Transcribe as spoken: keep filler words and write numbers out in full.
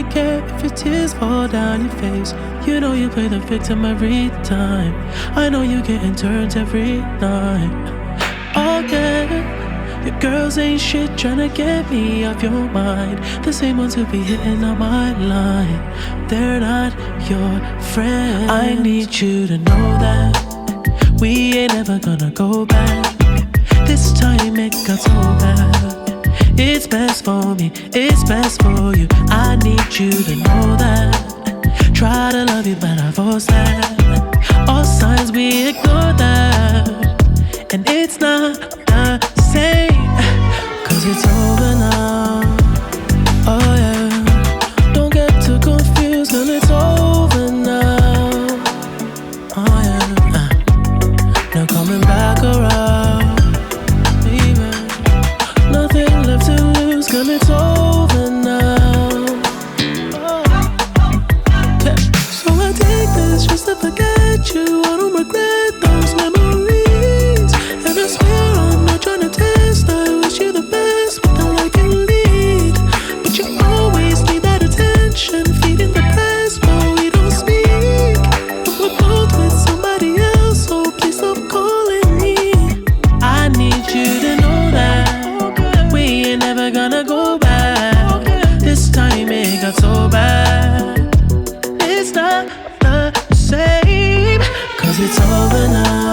care if your tears fall down your face. You know you play the victim every time. I know you getting turns every night. Oh yeah, your girls ain't shit tryna get me off your mind. The same ones who be hitting on my line, they're not your friends. I need you to know that we ain't ever gonna go back. This time it got so bad. It's best for me, it's best for you. I need you to know that. Try to love you, but I force that. All signs we ignore that. And it's not the same, cause it's over now. Oh yeah, don't get too confused, girl, it's over now. Oh yeah, uh, now coming back around, baby. Nothing left to lose, girl, it's over now. Oh. Yeah. So I take this just to forget you. I don't regret those memories, and I swear I'm not trying to test. I wish you the best without I can lead, but you always need that attention, feeding the press, but we don't speak. But we're both with somebody else, so please stop calling me. I need you to know that we ain't never gonna go back. This time it got so bad. It's not the same, cause it's over now.